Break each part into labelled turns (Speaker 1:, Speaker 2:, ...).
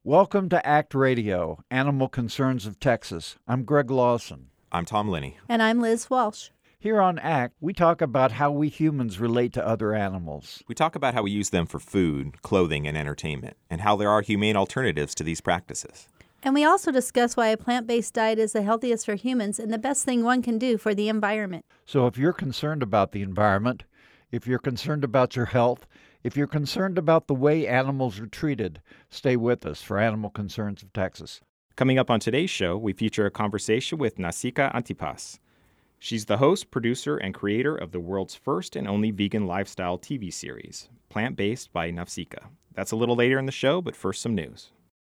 Speaker 1: Welcome to ACT Radio, Animal Concerns of Texas. I'm Greg Lawson.
Speaker 2: I'm Tom Linney.
Speaker 3: And I'm Liz Walsh.
Speaker 1: Here on ACT, we talk about how we humans relate to other animals.
Speaker 2: We talk about how we use them for food, clothing, and entertainment, and how there are humane alternatives to these practices.
Speaker 3: And we also discuss why a plant-based diet is the healthiest for humans and the best thing one can do for the environment.
Speaker 1: So if you're concerned about the environment, if you're concerned about your health, if you're concerned about the way animals are treated, stay with us for Animal Concerns of Texas.
Speaker 2: Coming up on today's show, we feature a conversation with Nausicaa Antipas. She's the host, producer, and creator of the world's first and only vegan lifestyle TV series, Plant-Based by Nausicaa. That's a little later in the show, but first some news.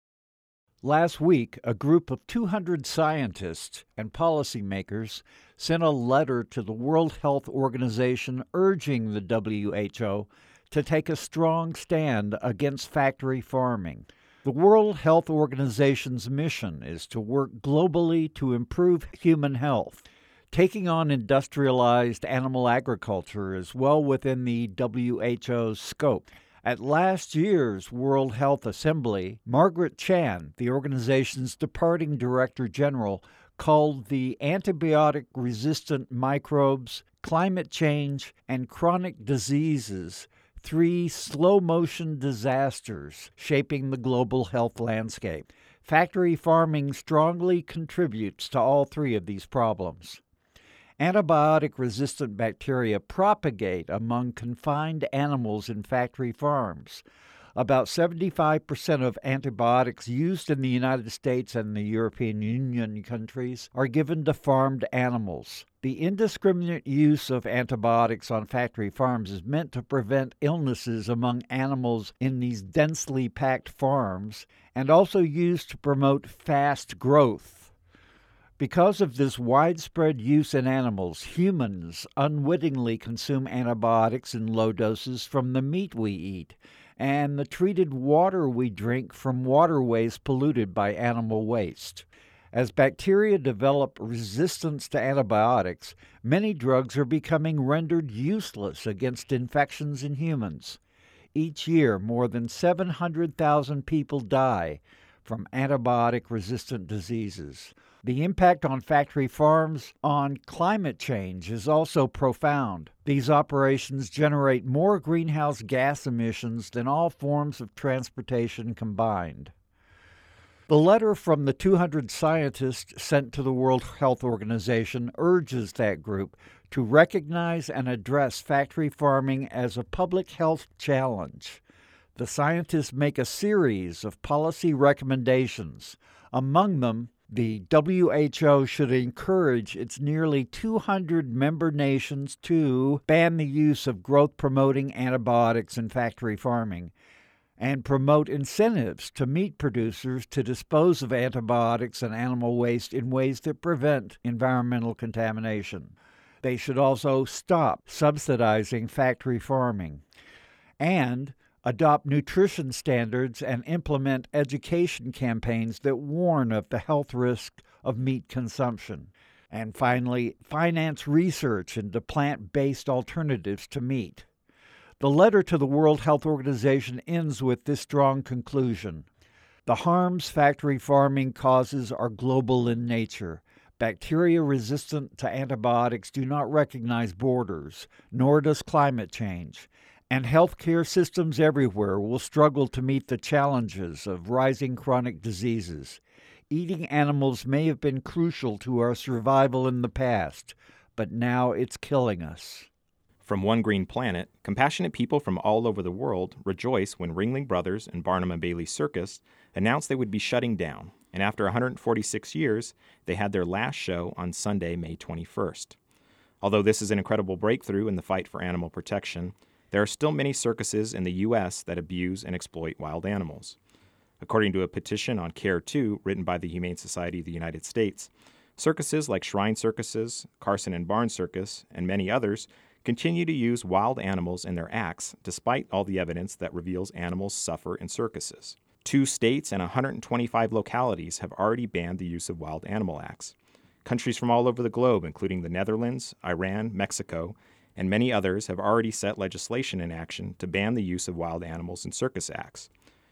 Speaker 1: Last week, a group of 200 scientists and policymakers sent a letter to the World Health Organization urging the WHO to take a strong stand against factory farming. The World Health Organization's mission is to work globally to improve human health. Taking on industrialized animal agriculture is well within the WHO's scope. At last year's World Health Assembly, Margaret Chan, the organization's departing Director General, called the antibiotic-resistant microbes, climate change, and chronic diseases three slow-motion disasters shaping the global health landscape. Factory farming strongly contributes to all three of these problems. Antibiotic-resistant bacteria propagate among confined animals in factory farms. About 75% of antibiotics used in the United States and the European Union countries are given to farmed animals. The indiscriminate use of antibiotics on factory farms is meant to prevent illnesses among animals in these densely packed farms and also used to promote fast growth. Because of this widespread use in animals, humans unwittingly consume antibiotics in low doses from the meat we eat and the treated water we drink from waterways polluted by animal waste. As bacteria develop resistance to antibiotics, many drugs are becoming rendered useless against infections in humans. Each year, more than 700,000 people die from antibiotic-resistant diseases. The impact on factory farms on climate change is also profound. These operations generate more greenhouse gas emissions than all forms of transportation combined. The letter from the 200 scientists sent to the World Health Organization urges that group to recognize and address factory farming as a public health challenge. The scientists make a series of policy recommendations. Among them, the WHO should encourage its nearly 200 member nations to ban the use of growth-promoting antibiotics in factory farming and promote incentives to meat producers to dispose of antibiotics and animal waste in ways that prevent environmental contamination. They should also stop subsidizing factory farming and adopt nutrition standards and implement education campaigns that warn of the health risk of meat consumption. And finally, finance research into plant-based alternatives to meat. The letter to the World Health Organization ends with this strong conclusion. The harms factory farming causes are global in nature. Bacteria resistant to antibiotics do not recognize borders, nor does climate change. And healthcare systems everywhere will struggle to meet the challenges of rising chronic diseases. Eating animals may have been crucial to our survival in the past, but now it's killing us.
Speaker 2: From One Green Planet, compassionate people from all over the world rejoice when Ringling Brothers and Barnum and Bailey Circus announced they would be shutting down, and after 146 years, they had their last show on Sunday, May 21st. Although this is an incredible breakthrough in the fight for animal protection, there are still many circuses in the U.S. that abuse and exploit wild animals. According to a petition on Care 2 written by the Humane Society of the United States, circuses like Shrine Circuses, Carson and Barn Circus, and many others continue to use wild animals in their acts despite all the evidence that reveals animals suffer in circuses. 2 states and 125 localities have already banned the use of wild animal acts. Countries from all over the globe, including the Netherlands, Iran, Mexico, and many others have already set legislation in action to ban the use of wild animals in circus acts.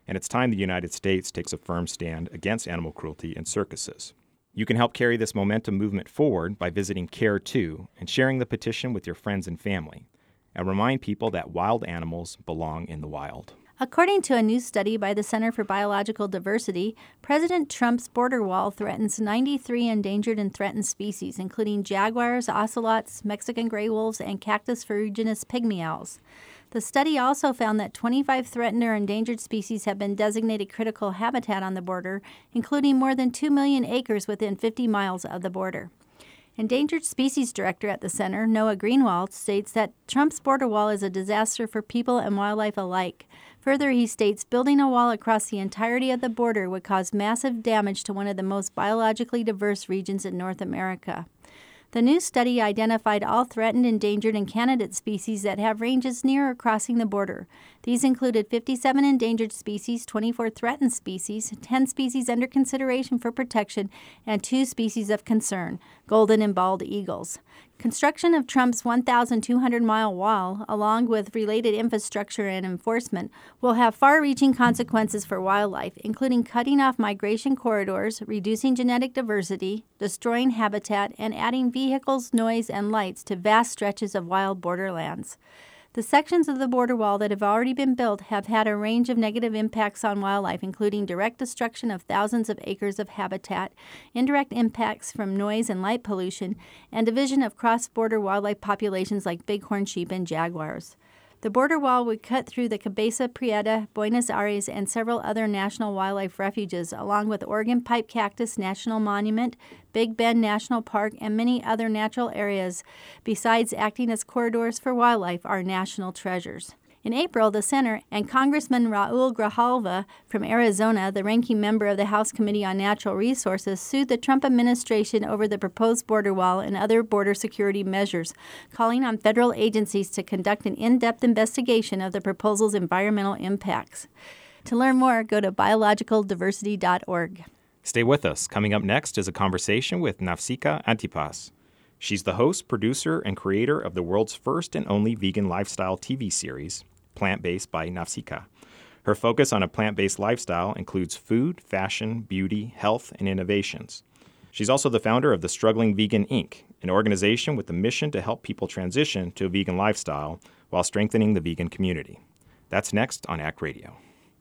Speaker 2: and it's time the United States takes a firm stand against animal cruelty in circuses. You can help carry this momentum movement forward by visiting Care2 and sharing the petition with your friends and family. And remind people that wild animals belong in the wild.
Speaker 3: According to a new study by the Center for Biological Diversity, President Trump's border wall threatens 93 endangered and threatened species, including jaguars, ocelots, Mexican gray wolves, and Cactus ferruginous pygmy owls. The study also found that 25 threatened or endangered species have been designated critical habitat on the border, including more than 2 million acres within 50 miles of the border. Endangered Species Director at the center, Noah Greenwald, states that Trump's border wall is a disaster for people and wildlife alike. Further, he states building a wall across the entirety of the border would cause massive damage to one of the most biologically diverse regions in North America. The new study identified all threatened, endangered, and candidate species that have ranges near or crossing the border. These included 57 endangered species, 24 threatened species, 10 species under consideration for protection, and 2 species of concern, golden and bald eagles. Construction of Trump's 1,200-mile wall, along with related infrastructure and enforcement, will have far-reaching consequences for wildlife, including cutting off migration corridors, reducing genetic diversity, destroying habitat, and adding vehicles, noise, and lights to vast stretches of wild borderlands. The sections of the border wall that have already been built have had a range of negative impacts on wildlife, including direct destruction of thousands of acres of habitat, indirect impacts from noise and light pollution, and division of cross-border wildlife populations like bighorn sheep and jaguars. The border wall would cut through the Cabeza Prieta, Buenos Aires, and several other national wildlife refuges, along with Oregon Pipe Cactus National Monument, Big Bend National Park, and many other natural areas, besides acting as corridors for wildlife, are national treasures. In April, the Center and Congressman Raul Grijalva from Arizona, the ranking member of the House Committee on Natural Resources, sued the Trump administration over the proposed border wall and other border security measures, calling on federal agencies to conduct an in-depth investigation of the proposal's environmental impacts. To learn more, go to biologicaldiversity.org.
Speaker 2: Stay with us. Coming up next is a conversation with Nafsika Antipas. She's the host, producer, and creator of the world's first and only vegan lifestyle TV series, Plant-Based by Nafsika. Her focus on a plant-based lifestyle includes food, fashion, beauty, health, and innovations. She's also the founder of the Struggling Vegan Inc., an organization with the mission to help people transition to a vegan lifestyle while strengthening the vegan community. That's next on ACT Radio.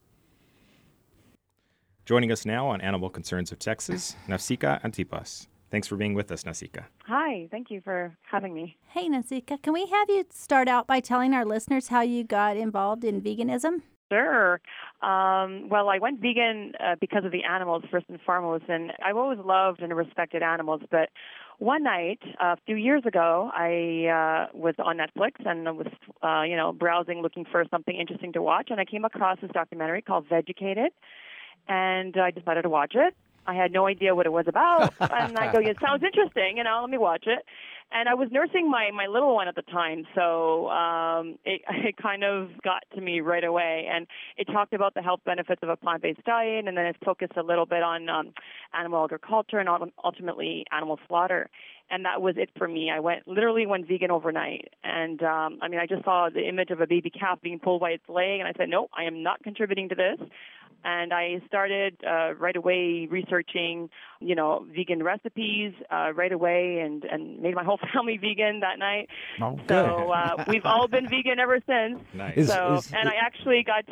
Speaker 2: Joining us now on Animal Concerns of Texas, Nafsika Antipas. Thanks for being with us, Nafsika.
Speaker 4: Hi, thank you for having me.
Speaker 3: Hey, Nafsika, can we have you start out by telling our listeners how you got involved in veganism?
Speaker 4: Sure. Well, I went vegan because of the animals, first and foremost, and I've always loved and respected animals, but one night, a few years ago, I was on Netflix and I was, browsing, looking for something interesting to watch, and I came across this documentary called Vegucated, and I decided to watch it. I had no idea what it was about, and I go, it sounds interesting, let me watch it. And I was nursing my little one at the time, so it kind of got to me right away. And it talked about the health benefits of a plant-based diet, and then it focused a little bit on animal agriculture and ultimately animal slaughter. And that was it for me. I literally went vegan overnight. And, I just saw the image of a baby calf being pulled by its leg, and I said, no, I am not contributing to this. And I started right away researching, vegan recipes right away and made my whole family vegan that night.
Speaker 1: Oh, good.
Speaker 4: So we've all been vegan ever since.
Speaker 2: Nice.
Speaker 4: I actually got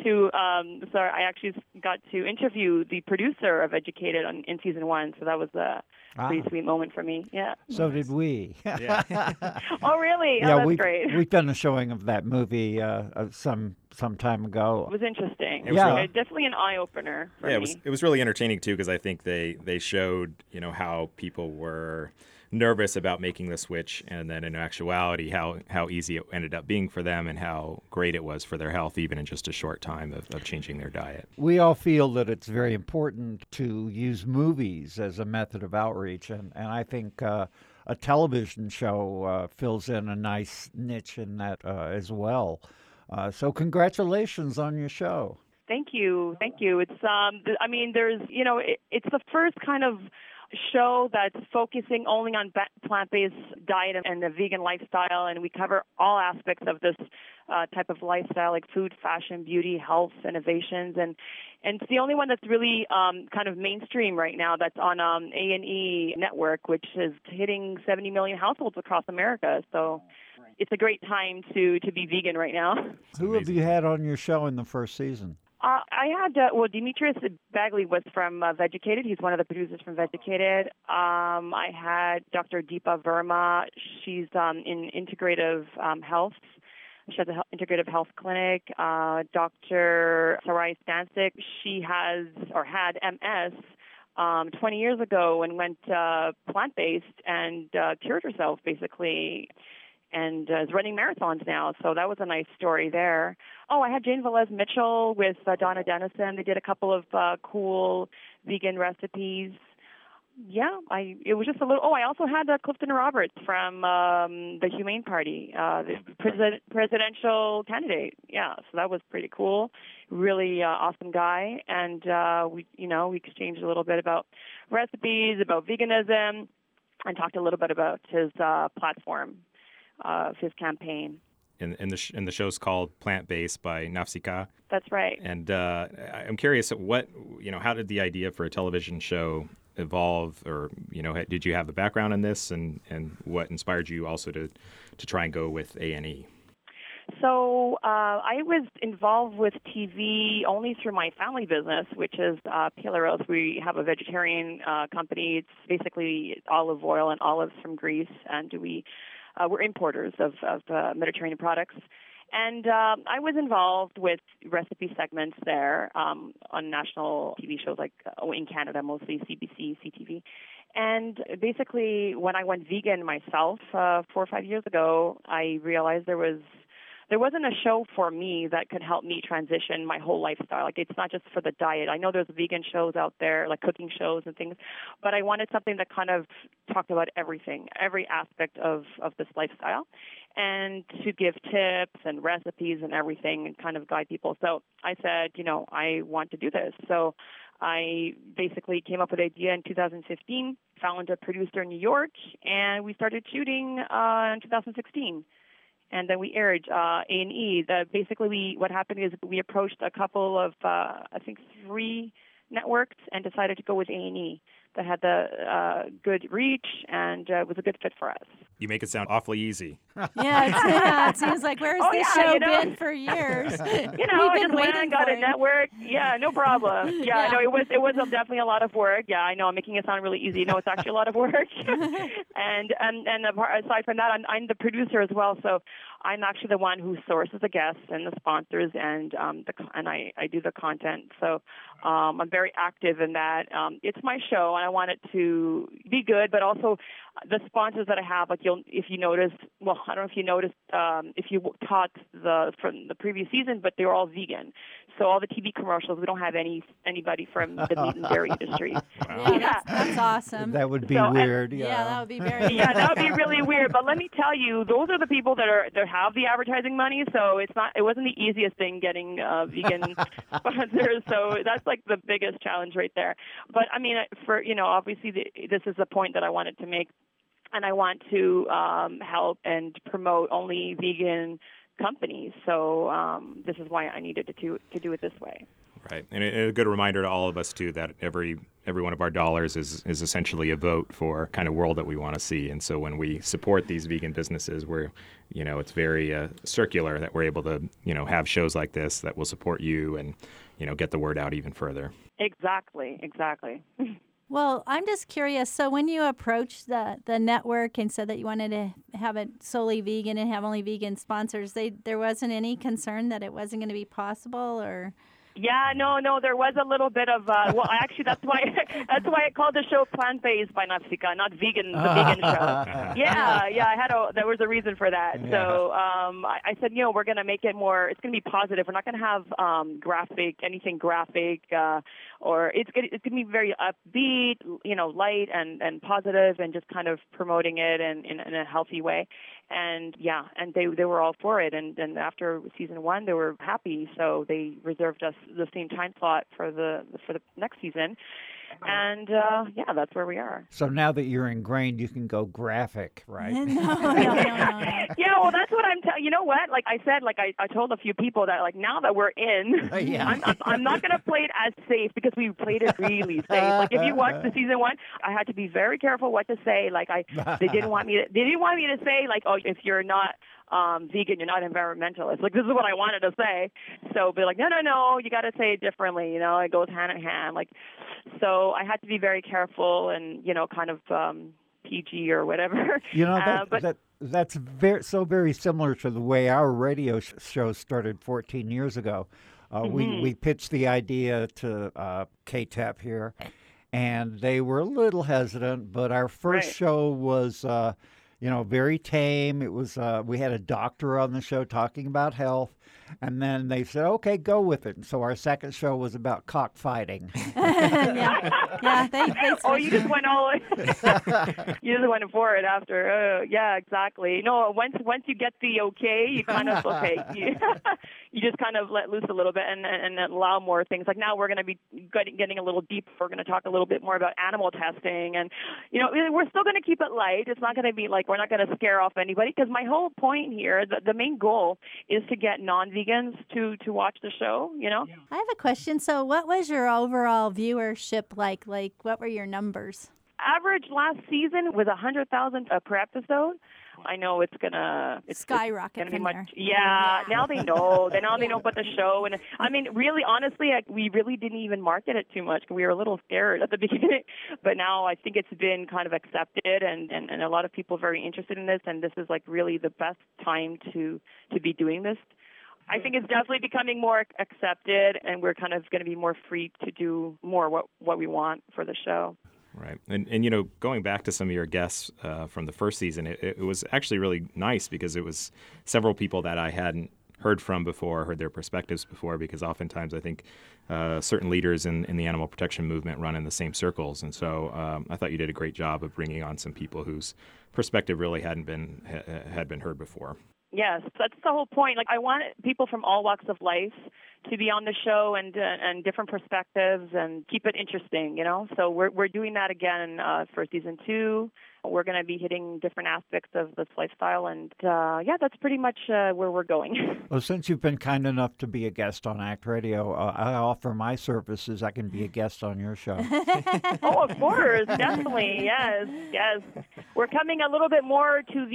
Speaker 4: to interview the producer of Educated in season 1. So that was a pretty sweet moment for me. Yeah.
Speaker 1: So did we.
Speaker 2: Yeah.
Speaker 4: Oh, really?
Speaker 1: Yeah,
Speaker 4: that's great.
Speaker 1: We've done a showing of that movie some time ago.
Speaker 4: It was interesting.
Speaker 2: It was really,
Speaker 4: definitely an eye-opener for me.
Speaker 2: It was really entertaining, too, because I think they showed, how people were nervous about making the switch, and then in actuality, how easy it ended up being for them and how great it was for their health, even in just a short time of changing their diet.
Speaker 1: We all feel that it's very important to use movies as a method of outreach, and I think a television show fills in a nice niche in that as well. So congratulations on your show.
Speaker 4: Thank you. It's there's it's the first kind of show that's focusing only on plant-based diet and the vegan lifestyle, and we cover all aspects of this type of lifestyle, like food, fashion, beauty, health, innovations, and it's the only one that's really kind of mainstream right now. That's on A&E Network, which is hitting 70 million households across America. So it's a great time to be vegan right now.
Speaker 1: Who have you had on your show in the first season?
Speaker 4: I had, Demetrius Bagley was from Vegucated. He's one of the producers from Vegucated. I had Dr. Deepa Verma. She's in integrative health. She has an integrative health clinic. Dr. Sarai Stancic, she has or had MS 20 years ago and went plant-based and cured herself, basically, and is running marathons now. So that was a nice story there. Oh, I had Jane Velez Mitchell with Donna Dennison. They did a couple of cool vegan recipes. Yeah, it was just a little. Oh, I also had Clifton Roberts from the Humane Party, the presidential candidate. Yeah, so that was pretty cool. Really awesome guy, and we exchanged a little bit about recipes, about veganism, and talked a little bit about his platform, his campaign.
Speaker 2: And the show's called Plant Based by Nafsika.
Speaker 4: That's right.
Speaker 2: And I'm curious, how did the idea for a television show evolve, or did you have the background in this, and what inspired you also to try and go with A&E?
Speaker 4: So I was involved with TV only through my family business, which is Pilaros. We have a vegetarian company. It's basically olive oil and olives from Greece, and we're importers of Mediterranean products. And I was involved with recipe segments there on national TV shows, like in Canada, mostly CBC, CTV. And basically, when I went vegan myself 4 or 5 years ago, I realized there wasn't a show for me that could help me transition my whole lifestyle. Like, it's not just for the diet. I know there's vegan shows out there, like cooking shows and things, but I wanted something that kind of talked about everything, every aspect of this lifestyle, and to give tips and recipes and everything and kind of guide people. So I said, I want to do this. So I basically came up with the idea in 2015, found a producer in New York, and we started shooting in 2016. And then we aired A&E. What happened is we approached a couple of, 3 networks and decided to go with A&E. That had the good reach and was a good fit for us.
Speaker 2: You make it sound awfully easy.
Speaker 3: Yeah, it seems like, where's this show been for years?
Speaker 4: I just went and got a network. Yeah, no problem. Yeah, no, it was definitely a lot of work. Yeah, I know, I'm making it sound really easy. No, it's actually a lot of work. and aside from that, I'm the producer as well, so I'm actually the one who sources the guests and the sponsors, and I do the content. So I'm very active in that. It's my show, and I want it to be good, but also the sponsors that I have, like if you notice, well, I don't know if you noticed, if you caught from the previous season, but they were all vegan. So all the TV commercials, we don't have anybody from the meat and dairy industry.
Speaker 3: Wow. Yeah, that's awesome.
Speaker 1: That would be weird.
Speaker 3: Yeah, that would be very.
Speaker 4: Yeah, that would be really weird. But let me tell you, those are the people that have the advertising money. So it wasn't the easiest thing getting vegan sponsors. So that's like the biggest challenge right there. But I mean, obviously this is the point that I wanted to make. And I want to help and promote only vegan companies. So this is why I needed to do it this way.
Speaker 2: Right. And a good reminder to all of us, too, that every one of our dollars is essentially a vote for kind of world that we want to see. And so when we support these vegan businesses, it's very circular that we're able to, have shows like this that will support you and, get the word out even further.
Speaker 4: Exactly.
Speaker 3: Well, I'm just curious. So when you approached the network and said that you wanted to have it solely vegan and have only vegan sponsors, there wasn't any concern that it wasn't going to be possible, or?
Speaker 4: Yeah, no, there was a little bit of actually that's why I called the show Plant Based by Nafsika, not vegan, the vegan show. Yeah, there was a reason for that. Yeah. So I said, we're going to make it more, it's going to be positive. We're not going to have anything graphic, or it's going to be very upbeat, light and positive, and just kind of promoting it in a healthy way. And they were all for it. And after season 1, they were happy, so they reserved us the same time slot for the next season. And yeah, that's where we are.
Speaker 1: So now that you're ingrained, you can go graphic, right?
Speaker 3: No.
Speaker 4: Yeah, well, that's what I'm telling. You know what? Like I said, like I told a few people that like now that we're in,
Speaker 1: Yeah.
Speaker 4: I'm not gonna play it as safe because we played it really safe. Like if you watch the season 1, I had to be very careful what to say. Like they didn't want me to say like, oh, if you're not vegan, you're not environmentalist. Like this is what I wanted to say. So be like, no, you got to say it differently. You know, it goes hand in hand. Like, so I had to be very careful and kind of PG or whatever.
Speaker 1: That's very similar to the way our radio show started 14 years ago. We pitched the idea to KTEP here, and they were a little hesitant. But our first show was, very tame. It was we had a doctor on the show talking about health, and then they said, "Okay, go with it." And so our second show was about cockfighting.
Speaker 3: Yeah. They
Speaker 4: you just went all you just went for it after. Yeah, exactly. No, once you get the okay, you kind of you just kind of let loose a little bit and allow more things. Like now we're going to be getting a little deep. We're going to talk a little bit more about animal testing, and we're still going to keep it light. It's not going to be like we're not going to scare off anybody, because my whole point here, the main goal is to get non-vegans to watch the show.
Speaker 3: I have a question. So what was your overall viewership like? Like, what were your numbers?
Speaker 4: Average last season was 100,000 per episode. I know it's gonna
Speaker 3: skyrocket
Speaker 4: from
Speaker 3: there.
Speaker 4: Yeah, now they know. Now they know about the show, and I mean, really, honestly, we really didn't even market it too much. We were a little scared at the beginning, but now I think it's been kind of accepted, and a lot of people are very interested in this. And this is like really the best time to be doing this. I think it's definitely becoming more accepted, and we're kind of going to be more free to do more what we want for the show.
Speaker 2: Right. And going back to some of your guests from the first season, it was actually really nice because it was several people that I hadn't heard from before, heard their perspectives before, because oftentimes I think certain leaders in the animal protection movement run in the same circles. And so I thought you did a great job of bringing on some people whose perspective really had been heard before.
Speaker 4: Yes, that's the whole point. Like, I want people from all walks of life to be on the show and different perspectives and keep it interesting, So we're doing that again for season 2. We're going to be hitting different aspects of this lifestyle, and that's pretty much where we're going.
Speaker 1: Well, since you've been kind enough to be a guest on ACT Radio, I offer my services. I can be a guest on your show.
Speaker 4: Oh, of course, definitely, yes. We're coming a little bit more to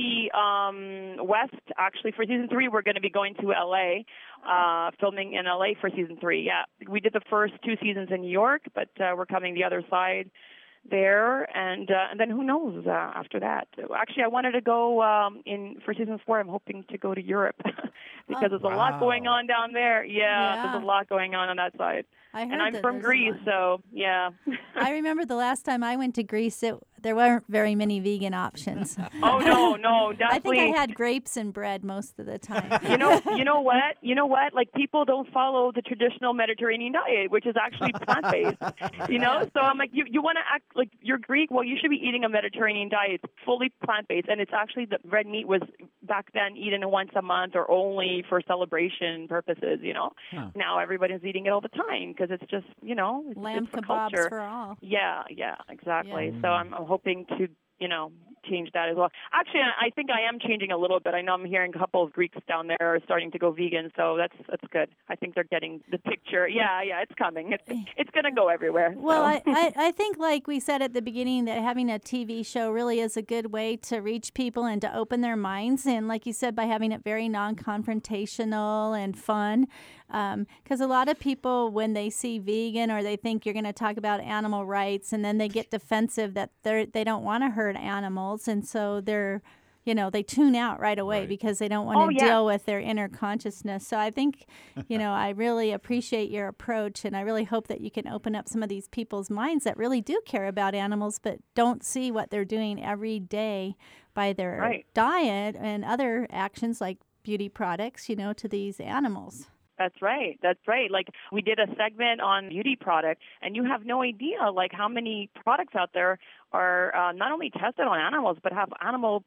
Speaker 4: the west, actually. For season 3, we're going to be going to L.A., filming in L.A. for season 3, yeah. We did the first 2 seasons in New York, but we're coming the other side there, and then who knows after that. Actually, I wanted to go for season 4. I'm hoping to go to Europe because there's a lot going on down there. Yeah, there's a lot going on that side. And I'm from Greece, so yeah.
Speaker 3: I remember the last time I went to Greece, there weren't very many vegan options.
Speaker 4: Oh no, definitely.
Speaker 3: I think I had grapes and bread most of the time.
Speaker 4: You know what? Like, people don't follow the traditional Mediterranean diet, which is actually plant-based. So I'm like, you want to act like you're Greek? Well, you should be eating a Mediterranean diet. It's fully plant-based, and it's actually the red meat was back then eaten once a month or only for celebration purposes. Now everybody's eating it all the time because it's just it's
Speaker 3: lamb
Speaker 4: it's
Speaker 3: kebabs
Speaker 4: culture.
Speaker 3: for all.
Speaker 4: Yeah, exactly.
Speaker 3: Yeah.
Speaker 4: So I'm hoping to change that as well. Actually, I think I am changing a little bit. I know I'm hearing a couple of Greeks down there are starting to go vegan, so that's good. I think they're getting the picture. Yeah, it's coming. It's going to go everywhere.
Speaker 3: Well,
Speaker 4: so.
Speaker 3: I think, like we said at the beginning, that having a TV show really is a good way to reach people and to open their minds. And like you said, by having it very non-confrontational and fun, because a lot of people, when they see vegan or they think you're going to talk about animal rights, and then they get defensive that they don't want to hurt animals, and so they're they tune out right away because they don't want to deal with their inner consciousness. So I think I really appreciate your approach, and I really hope that you can open up some of these people's minds that really do care about animals but don't see what they're doing every day by their diet and other actions like beauty products to these animals.
Speaker 4: That's right. Like, we did a segment on beauty product, and you have no idea, like, how many products out there are not only tested on animals, but have animal,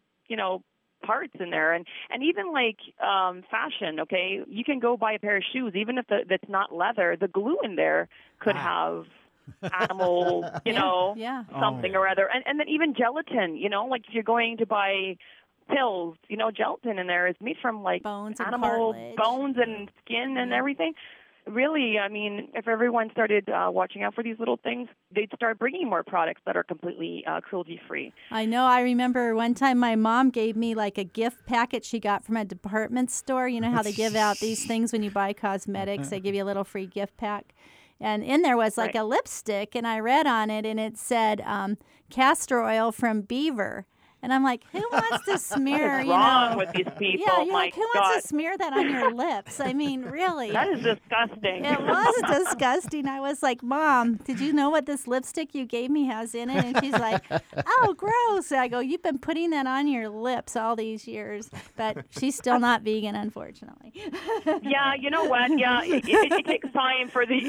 Speaker 4: parts in there. And even, like, fashion, okay? You can go buy a pair of shoes, even if it's not leather, the glue in there could have animal, something
Speaker 1: Oh.
Speaker 4: or other. And then even gelatin, like if you're going to buy pills, gelatin in there is made from like
Speaker 3: Bones and
Speaker 4: animal
Speaker 3: cartilage.
Speaker 4: bones and skin and everything. Really, I mean, if everyone started watching out for these little things, they'd start bringing more products that are completely cruelty-free.
Speaker 3: I know. I remember one time my mom gave me like a gift packet she got from a department store. You know how they give out these things when you buy cosmetics? They give you a little free gift pack. And in there was like a lipstick, and I read on it, and it said castor oil from beaver. And I'm like, who wants to smear,
Speaker 4: What is wrong with these people?
Speaker 3: Yeah, you're
Speaker 4: My
Speaker 3: like, who
Speaker 4: God.
Speaker 3: wants to smear that on your lips? I mean, really.
Speaker 4: That is disgusting.
Speaker 3: It was disgusting. I was like, Mom, did you know what this lipstick you gave me has in it? And she's like, oh, gross. I go, you've been putting that on your lips all these years. But she's still not vegan, unfortunately.
Speaker 4: Yeah, you know what? Yeah, it takes time for the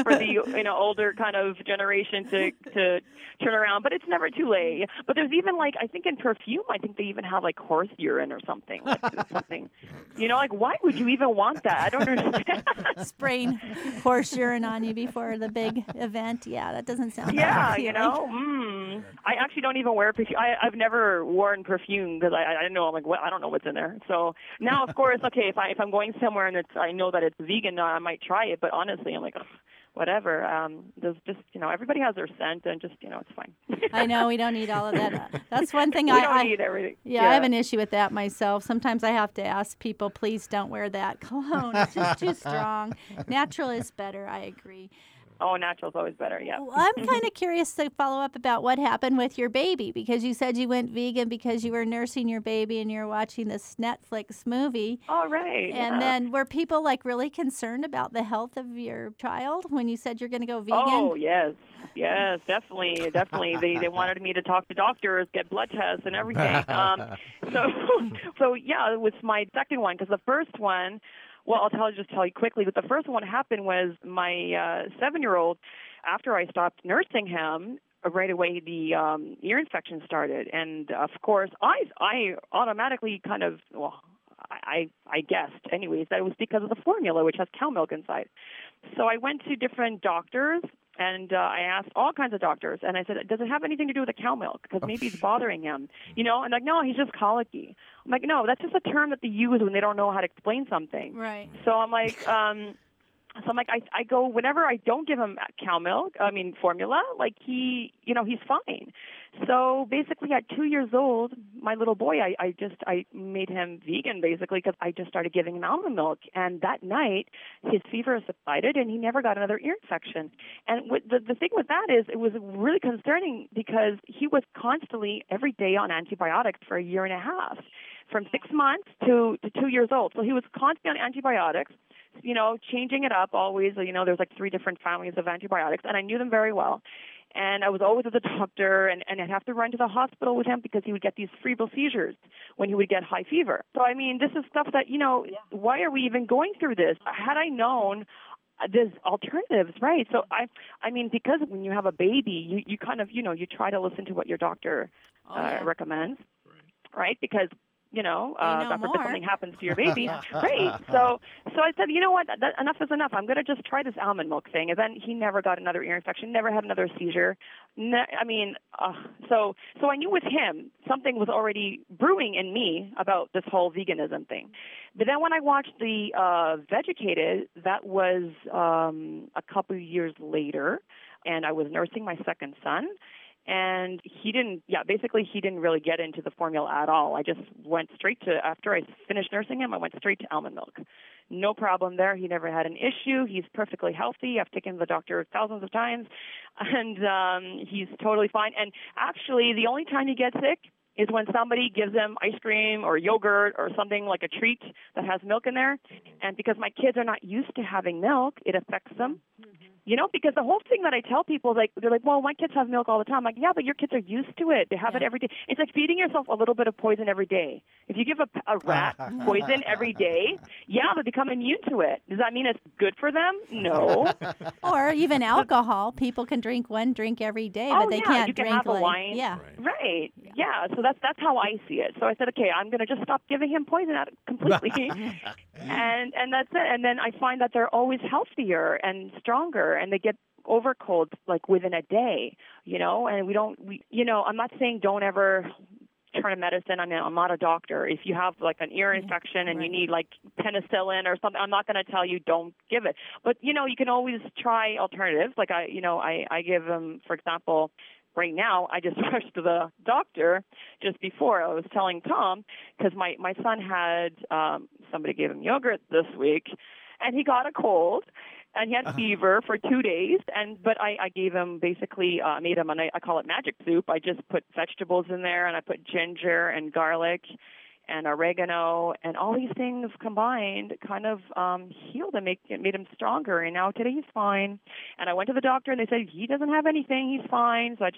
Speaker 4: older kind of generation to turn around, but it's never too late. But there's even like, I think in perfume, I think they even have like horse urine or something. Like something, like why would you even want that? I don't understand.
Speaker 3: Spraying horse urine on you before the big event. Yeah, that doesn't sound
Speaker 4: Yeah,
Speaker 3: appealing.
Speaker 4: I actually don't even wear perfume. I've never worn perfume because I know, I'm like, what? I don't know what's in there. So now, of course, okay, if I'm going somewhere and I know that it's vegan, I might try it. But honestly, I'm like, ugh, whatever. There's just, everybody has their scent, and just, it's fine.
Speaker 3: I know we don't need all of that. That's one thing
Speaker 4: we don't need everything.
Speaker 3: Yeah, I have an issue with that myself. Sometimes I have to ask people, please don't wear that cologne. It's just too strong. Natural is better. I agree.
Speaker 4: Oh, natural's always better, yeah.
Speaker 3: Well, I'm kind of curious to follow up about what happened with your baby, because you said you went vegan because you were nursing your baby and you were watching this Netflix movie.
Speaker 4: Oh, right.
Speaker 3: And then were people like really concerned about the health of your child when you said you're going to go vegan?
Speaker 4: Oh, yes. Yes, definitely. They wanted me to talk to doctors, get blood tests and everything. So yeah, it was my second one, because the first one, well, I'll just tell you quickly. But the first one happened was my 7-year-old. After I stopped nursing him, right away the ear infection started, and of course I automatically kind of I guessed anyways that it was because of the formula, which has cow milk inside. So I went to different doctors. And I asked all kinds of doctors, and I said, does it have anything to do with the cow milk? Because maybe it's bothering him, And like, no, he's just colicky. I'm like, no, that's just a term that they use when they don't know how to explain something.
Speaker 3: Right.
Speaker 4: So I'm like, I go, whenever I don't give him cow milk, formula, like he's fine. So basically at 2 years old, my little boy, I made him vegan basically because I just started giving him almond milk. And that night, his fever subsided and he never got another ear infection. And the thing with that is it was really concerning because he was constantly every day on antibiotics for a year and a half, from 6 months to 2 years old. So he was constantly on antibiotics, changing it up always. There's like 3 different families of antibiotics, and I knew them very well. And I was always at the doctor, and I'd have to run to the hospital with him because he would get these febrile seizures when he would get high fever. So, this is stuff that, why are we even going through this? Had I known there's alternatives, right? So, because when you have a baby, you kind of, you try to listen to what your doctor recommends, right? Because God forbid something happens to your baby. Great. So I said, you know what? Enough is enough. I'm going to just try this almond milk thing. And then he never got another ear infection, never had another seizure. So I knew with him, something was already brewing in me about this whole veganism thing. But then when I watched the Vegucated, that was a couple of years later, and I was nursing my second son. And he didn't really get into the formula at all. I just went straight to, after I finished nursing him, I went straight to almond milk. No problem there. He never had an issue. He's perfectly healthy. I've taken him to the doctor thousands of times, and he's totally fine. And actually, the only time he gets sick is when somebody gives him ice cream or yogurt or something like a treat that has milk in there. And because my kids are not used to having milk, it affects them. Because the whole thing that I tell people, they're like, well, my kids have milk all the time. I'm like, yeah, but your kids are used to it. They have it every day. It's like feeding yourself a little bit of poison every day. If you give a rat poison every day, they become immune to it. Does that mean it's good for them? No.
Speaker 3: Or even alcohol. People can drink one drink every day, but they can't
Speaker 4: you can
Speaker 3: drink
Speaker 4: have a wine.
Speaker 3: Yeah.
Speaker 4: Right. Yeah. So that's how I see it. So I said, okay, I'm going to just stop giving him poison out completely. and that's it. And then I find that they're always healthier and stronger, and they get over colds like within a day, and I'm not saying don't ever turn to medicine. I'm not a doctor. If you have like an ear infection and you need like penicillin or something, I'm not going to tell you don't give it. But, you can always try alternatives. Like I give them, for example, right now, I just rushed to the doctor just before. I was telling Tom, because my son had, somebody gave him yogurt this week, and he got a cold, and he had fever for 2 days. But I gave him basically, made him, and I call it magic soup. I just put vegetables in there, and I put ginger and garlic and oregano, and all these things combined kind of healed him, made him stronger. And now today he's fine. And I went to the doctor, and they said he doesn't have anything. He's fine. So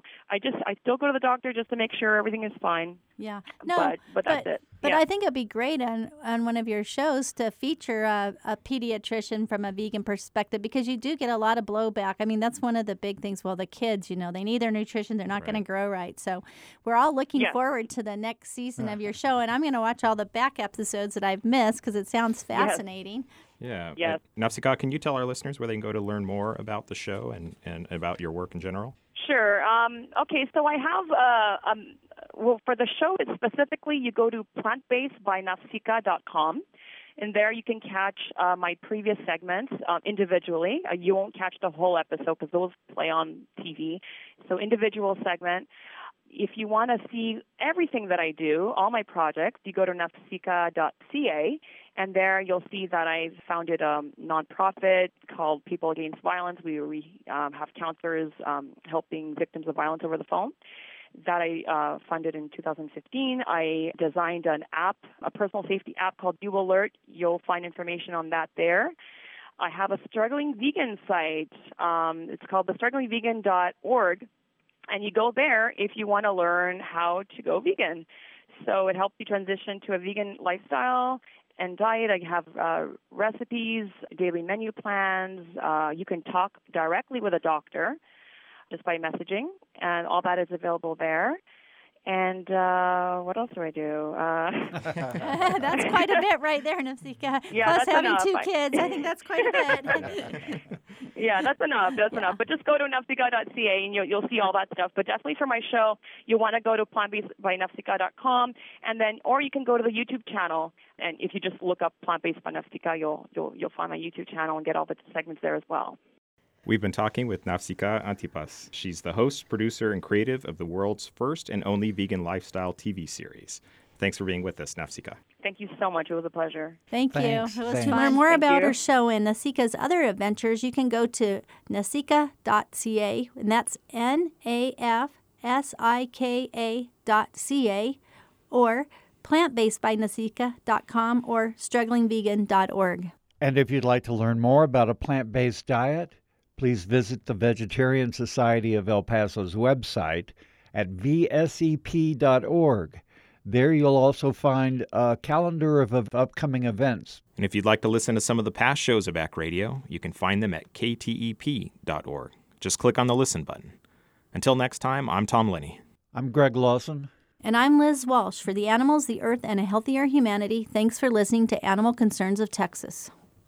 Speaker 4: I still go to the doctor just to make sure everything is fine.
Speaker 3: Yeah. No,
Speaker 4: but that's it.
Speaker 3: But I think it'd be great on one of your shows to feature a pediatrician from a vegan perspective, because you do get a lot of blowback. I mean, that's one of the big things. Well, the kids, they need their nutrition. They're not going to grow right. So we're all looking forward to the next season of your show. And I'm going to watch all the back episodes that I've missed because it sounds fascinating.
Speaker 2: Yeah.
Speaker 4: Yes.
Speaker 2: Nafsika, can you tell our listeners where they can go to learn more about the show and about your work in general?
Speaker 4: Sure. Okay, so I have, for the show specifically, you go to plantbasedbynafsika.com, and there you can catch my previous segments individually. You won't catch the whole episode because those play on TV. So individual segment. If you want to see everything that I do, all my projects, you go to nafsika.ca, and there you'll see that I've founded a nonprofit called People Against Violence. We have counselors helping victims of violence over the phone. That I funded in 2015. I designed an app, a personal safety app called You Alert. You'll find information on that there. I have a struggling vegan site. It's called thestrugglingvegan.org. And you go there if you want to learn how to go vegan. So it helps you transition to a vegan lifestyle and diet. I have recipes, daily menu plans. You can talk directly with a doctor just by messaging, and all that is available there. And what else do I do?
Speaker 3: That's quite a bit right there, Nafsika.
Speaker 4: Yeah,
Speaker 3: plus having
Speaker 4: enough.
Speaker 3: 2 kids, I think that's quite a bit.
Speaker 4: Yeah, that's enough. That's enough. But just go to nafsika.ca and you'll see all that stuff. But definitely for my show, you want to go to plantbasedbynafsika.com, and then, or you can go to the YouTube channel. And if you just look up Plant Based by Nafsika, you'll find my YouTube channel and get all the segments there as well.
Speaker 2: We've been talking with Nafsika Antipas. She's the host, producer, and creative of the world's first and only vegan lifestyle TV series. Thanks for being with us, Nafsika.
Speaker 4: Thank you so much. It was a pleasure.
Speaker 3: Thank you.
Speaker 1: Thanks.
Speaker 3: To
Speaker 1: Thanks.
Speaker 3: learn more
Speaker 4: Thank
Speaker 3: about
Speaker 4: you.
Speaker 3: her show and Nafsika's other adventures, you can go to nafsika.ca, and that's nafsika.ca, or plantbasedbynafsika.com or strugglingvegan.org.
Speaker 1: And if you'd like to learn more about a plant-based diet, please visit the Vegetarian Society of El Paso's website at vsep.org. There you'll also find a calendar of upcoming events.
Speaker 2: And if you'd like to listen to some of the past shows of ACK Radio, you can find them at ktep.org. Just click on the Listen button. Until next time, I'm Tom Linney.
Speaker 1: I'm Greg Lawson.
Speaker 3: And I'm Liz Walsh. For the animals, the earth, and a healthier humanity, thanks for listening to Animal Concerns of Texas.